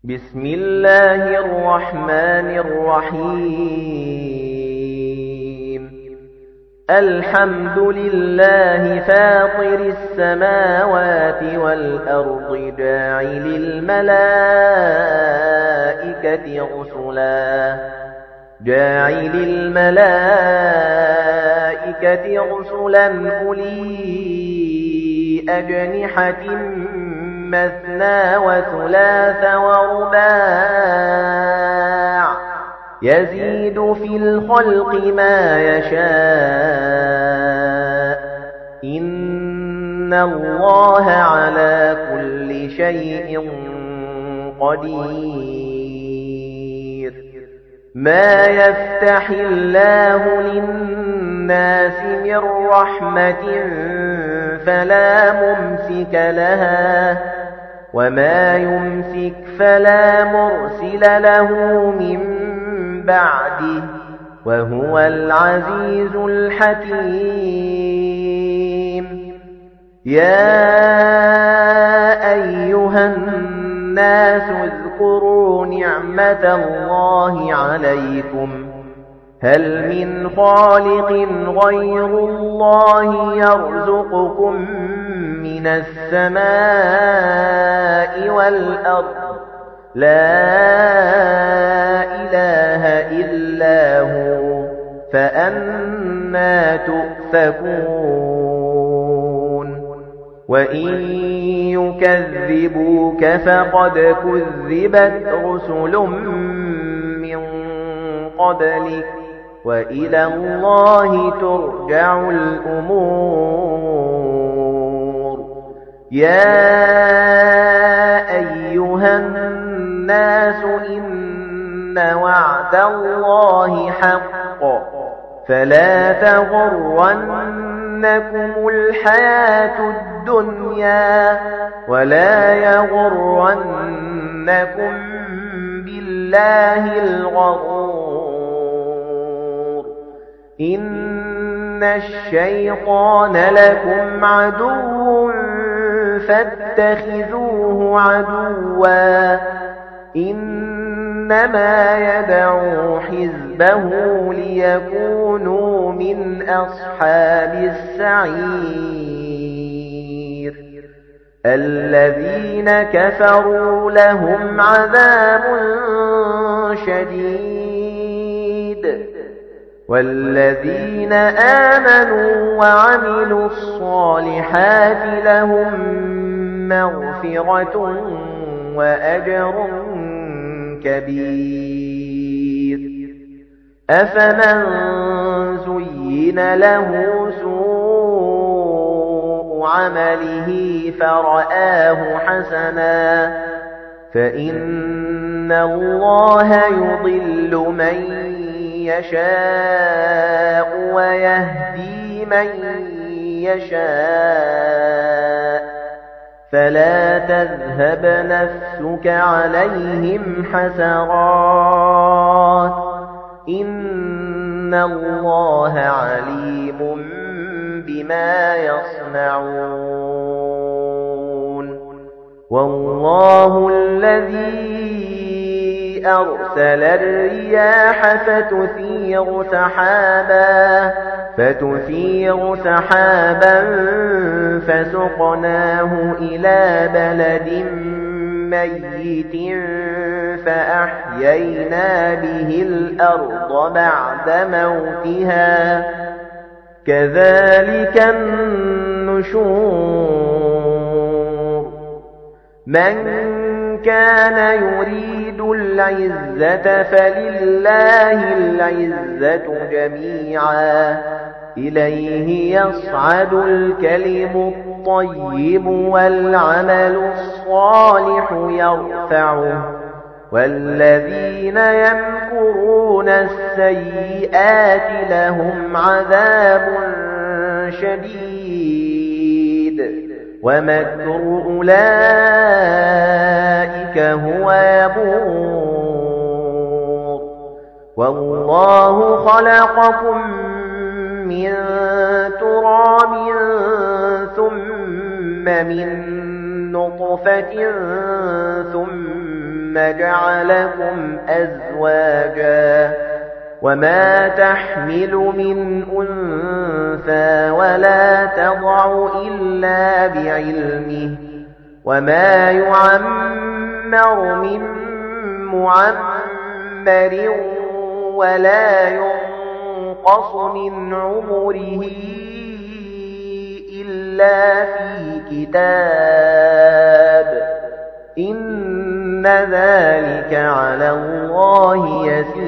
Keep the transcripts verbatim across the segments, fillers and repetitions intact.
بسم الله الرحمن الرحيم الحمد لله فاطر السماوات والأرض جاعل الملائكة رسلا جاعل الملائكة رسلا أولي أجنحة مثنى وثلاث ورباع يزيد في الخلق ما يشاء إن الله على كل شيء قدير ما يفتح الله للناس من رحمة فلا ممسك لها وما يمسك فلا مرسل له من بعده وهو العزيز الحكيم يا أيها الناس اذكروا نعمة الله عليكم هل من خالق غير الله يرزقكم من السماء والأرض لا إله إلا هو فأنى تؤفكون وإن يكذبوك فقد كذبت رسل من قبلك وإلى الله ترجع الأمور يا أيها الناس إن وعد الله حق فلا تغرنكم الحياة الدنيا ولا يغرنكم بالله الغرور إن الشيطان لكم عدو فاتخذوه عدوا إنما يدعو حزبه ليكونوا من أصحاب السعير الذين كفروا لهم عذاب شديد والذين آمنوا وعملوا الصالحات لهم مغفرة وأجر كبير أفمن زين له سوء عمله فرآه حسنا فإن الله يضل من يشاء ويهدي من يشاء فلا تذهب نفسك عليهم حسرات إن الله عليم بما يصنعون والله الذي أرسل الرياح فتثير سحابا فتثير سحابا فسقناه إلى بلد ميت فأحيينا به الأرض بعد موتها كذلك النشور من كان يريد العزة فلله العزة جميعا إليه يصعد الكلم الطيب والعمل الصالح يرفعه والذين يمكرون السيئات لهم عذاب شديد ومكر أولئك هو يبور والله خلقكم من تراب ثم من نطفة ثم جعلكم أزواجا وما تحمل من أنثى ولا تضع إلا بعلمه وما يعمر من معمر ولا ينقص من عمره إلا في كتاب إن ذلك على الله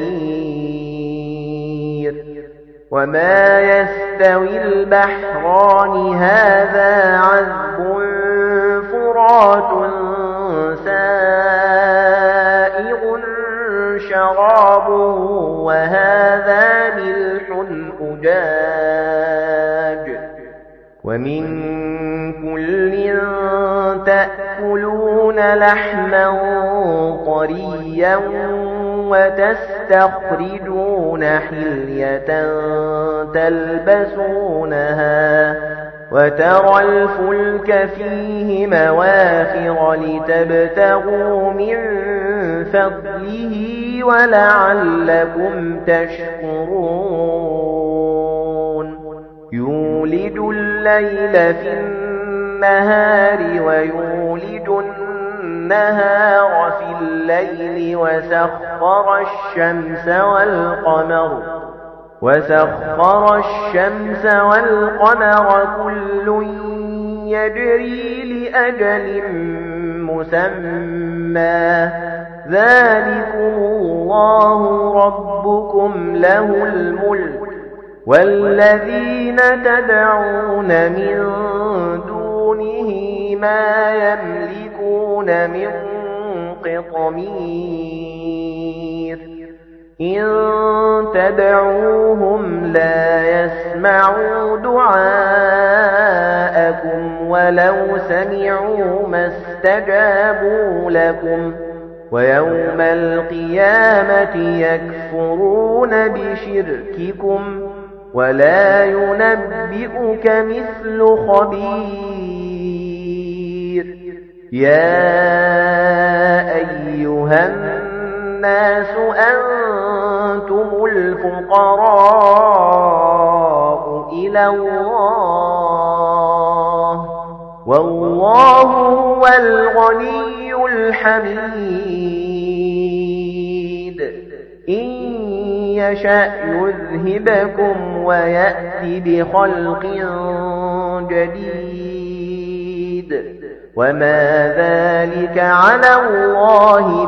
يسير وما يستوي البحران هذا عذب فرات سائغ شرابه وهذا ملح أجاج ومن كل تأكلون لحما طريا وتستخرجون حلية تلبسونها وترى الفلك فيه مواخر لتبتغوا من فضله ولعلكم تشكرون يولج الليل في النهار ويولج النهار في الليل وسخر الشمس والقمر وسخر الشمس والقمر كل يجري لأجل مسمى ذلكم الله ربكم له الملك والذين تدعون من دونه ما يملكون من قطمير إن تدعوهم لا يسمعوا دعاءكم ولو سمعوا ما استجابوا لكم ويوم القيامة يكفرون بشرككم ولا ينبئك مثل خبير يا أيها الناس أنتم الفقراء إلى الله والله هو الغني الحميد إن يشأ يذهبكم ويأتي بخلق جديد وما ذلك على الله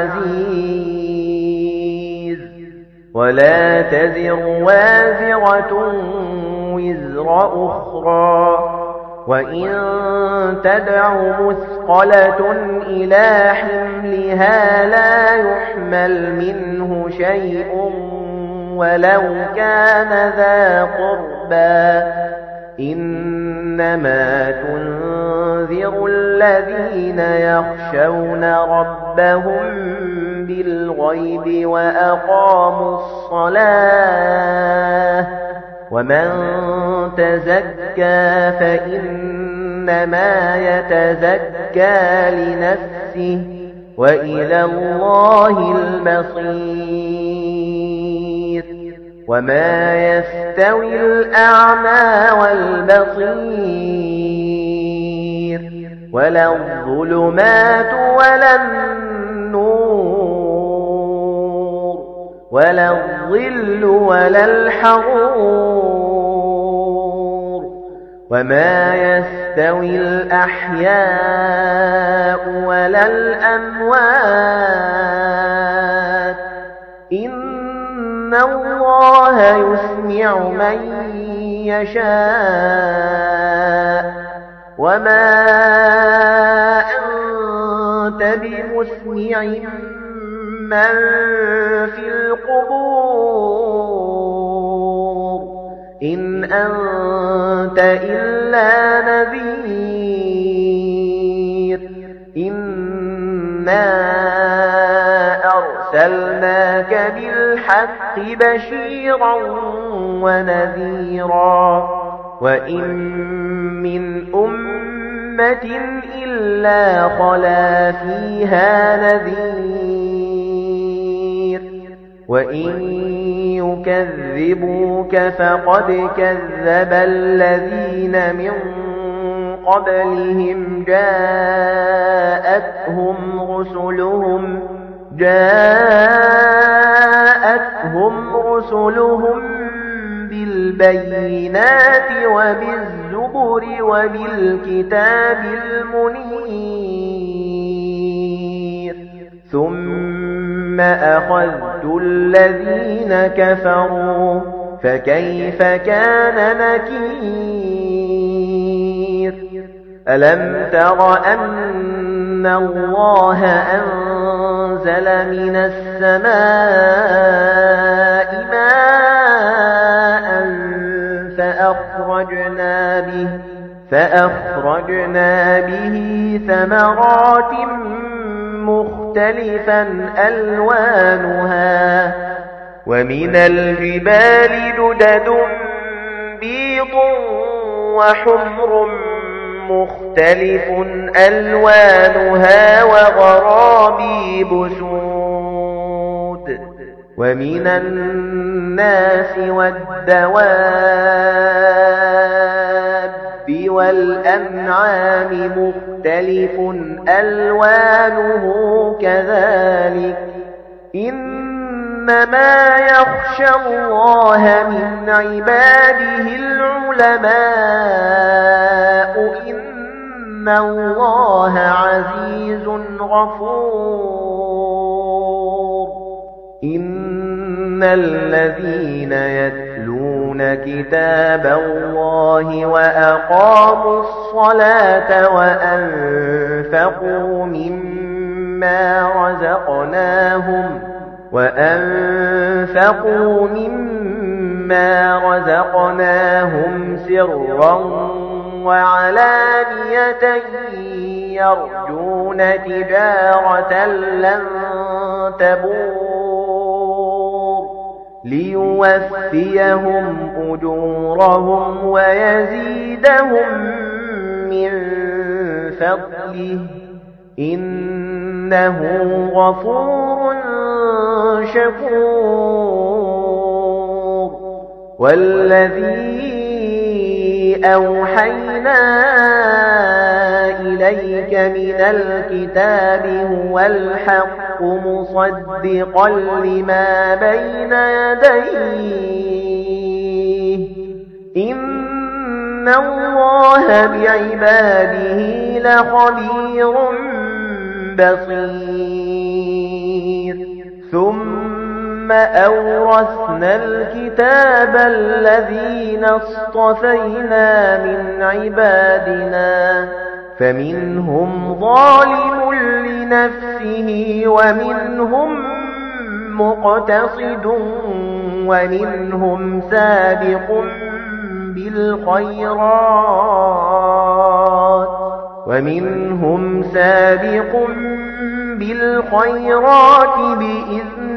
بعزيز ولا تزر وازرة وزر أخرى وإن تدع مثقلة إلى حملها لا يحمل منه شيء ولو كان ذا قربى إنما تنذر الذين يخشون ربهم بالغيب وأقاموا الصلاة ومن تزكى فإنما يتزكى لنفسه وإلى الله المصير وما يستوي الأعمى والبصير ولا الظلمات ولا النور ولا الظل ولا الحرور وما يستوي الأحياء ولا الأموات إن الله يسمع من يشاء وما أنت بمسمع من في القبور إن أنت إلا نذير إنا أرسلناك بالحق بشيرا ونذيرا وإن من أمة إلا خلا فيها نذير وإن يكذبوك فقد كذب الذين من قبلهم جاءتهم رسلهم جاءتهم رسلهم بالبينات وبالزبر وبالكتاب المنير ثم أخذت الذين كفروا فكيف كان نكير ألم تر أن الله أنزل من السماء ماء فأخرجنا به فأخرجنا به ثمرات مختلفا ألوانها ومن الجبال جدد بيض وحمر مختلف ألوانها وغرابيب سود ومن الناس والدواب والأنعام مختلف ألوانه كذلك إنما يخشى الله من عباده العلماء إن الله عزيز غفور إن الذين يتلون كتاب الله وأقاموا الصلاة وأنفقوا مما رزقناهم وأنفقوا مما رزقناهم سرا وعلانية يرجون تجارة لن تبور ليوفيهم أجورهم ويزيدهم من فضله إنه غفور شكور والذي أوحينا إليك من الكتاب هو الحق مصدقا لما بين يديه إن الله بعباده لخبير بصير ثم أورثنا الكتاب الذين اصطفينا من عبادنا فمنهم ظالم لنفسه ومنهم مقتصد ومنهم سابق بالخيرات ومنهم سابق بالخيرات بإذن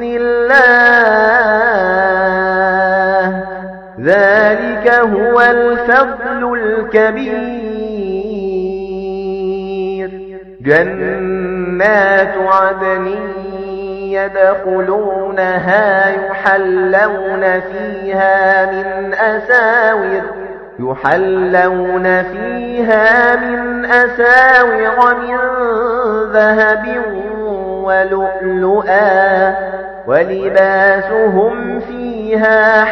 الله ذلك هو الفضل الكبير جنات عدن يدخلونها يحلون فيها من أساور يحلون فيها من أساور من ذهب ولؤلؤا ولباسهم فيها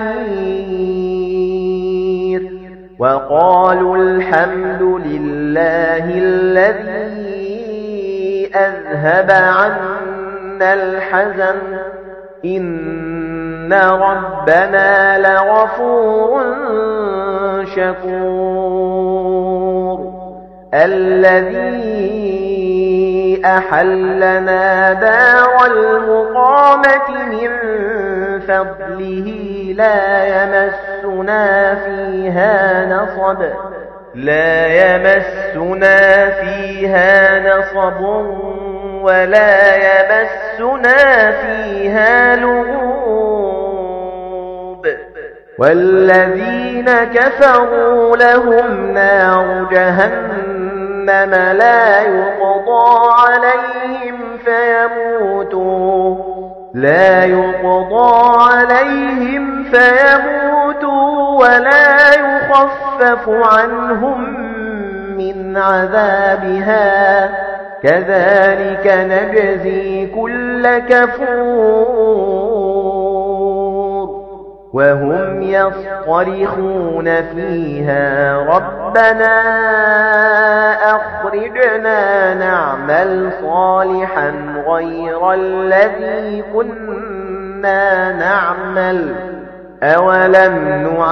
حرير وقالوا الحمد لله الذي أذهب عنا الحزن إن ربنا لغفور شكور الذي أحلنا دار المقامة من فضله لا يمسنا فيها نصب لا يمسنا فيها نصب ولا يمسنا فيها لغوب والذين كفروا لهم نار جهنم لا يقضى عليهم فيموتوا لا يقضى عليهم فيموتوا ولا يخفف عنهم من عذابها كذلك نجزي كل كفور وهم يصطرخون فيها ربنا أخرجنا نعمل صالحا غير الذي كنا نعمل أولم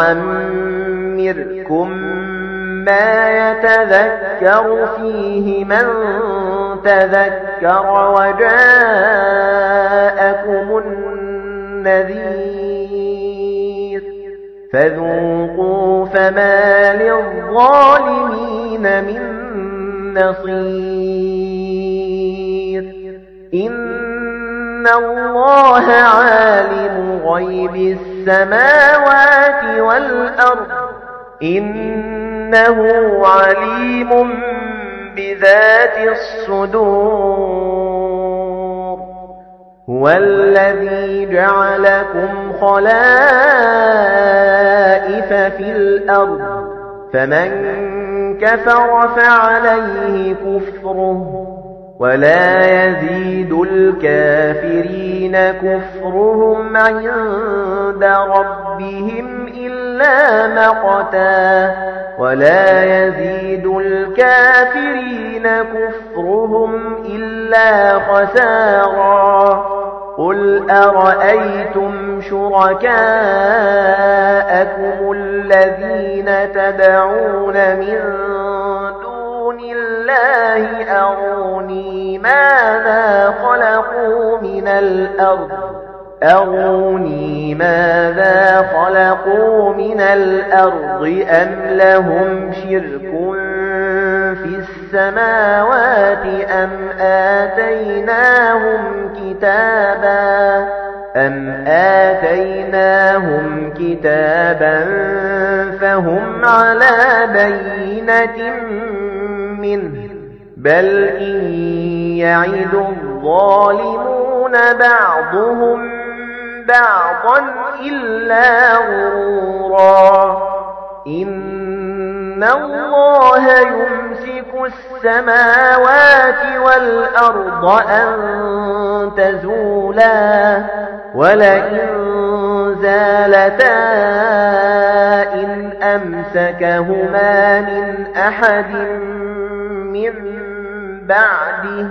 نعمركم ما يتذكر فيه من تذكر وجاءكم النذير فذوقوا فما للظالمين من نصير إن الله عالم غيب السماوات والأرض إنه عليم بذات الصدور هو الذي جعلكم خلائف في الأرض فمن كفر فعليه كفره ولا يزيد الكافرين كفرهم عند ربهم إلا مقتا ولا يزيد الكافرين كفرهم إلا خسارا قل أرأيتم شركاءكم الذين تدعون من دون الله أروني ماذا خلقوا من الأرض أروني ماذا خلقوا من الأرض أم لهم شرك في السماوات أم آتيناهم كتابا أم آتيناهم كتابا فهم على بينة منه بل إن يعد الظالمون بعضهم بعضا إلا غرورا إن الله يمسك السماوات والأرض أن تزولا ولئن زالتا إن أمسكهما من أحد من بعده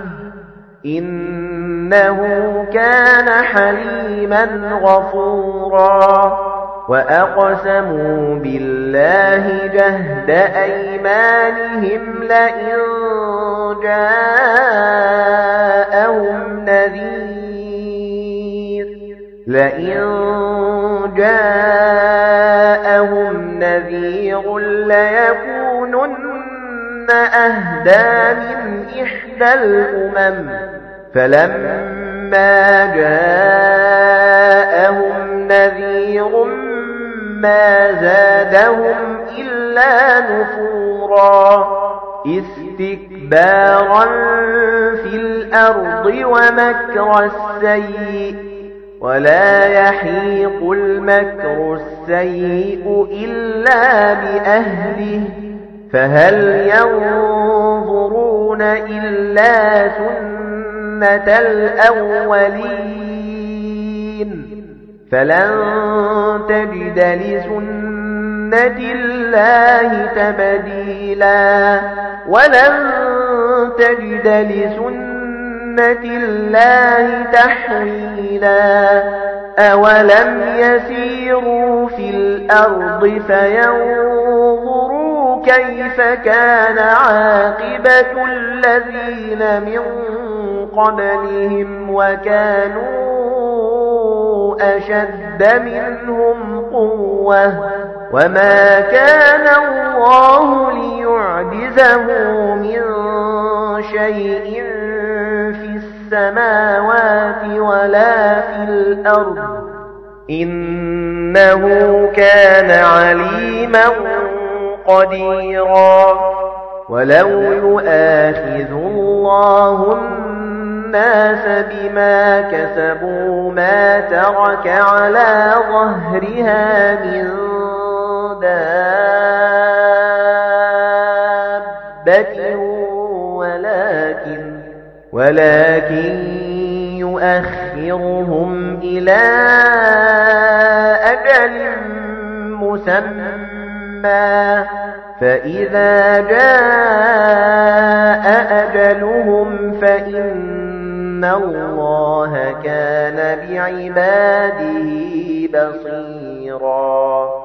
إنه كان حليما غفورا وأقسموا بالله جهد أيمانهم لئن جاءهم نذير لئن جاءهم نذير ليكونن أهدى من إحدى الأمم فلما جاءهم نذير ما زادهم إلا نفورا استكبارا في الأرض ومكر السيء ولا يحيق المكر السيء إلا بأهله فهل ينظرون إلا سنة الأولين فلن تجد لسنة الله تبديلا ولن تجد لسنة الله تحويلا أولم يسيروا في الأرض فينظروا كيف كان عاقبة الذين من قبلهم وكانوا أشد منهم قوة وما كان الله ليعجزه من شيء في السماوات ولا في الأرض إنه كان عليما قديرا ولو يؤاخذ الله الناس بما كسبوا ما ترك على ظهرها من دابة ولكن ولكن يؤخرهم إلى أجل مسمى فإذا جاء أجلهم فإن الله كان بعباده بصيرا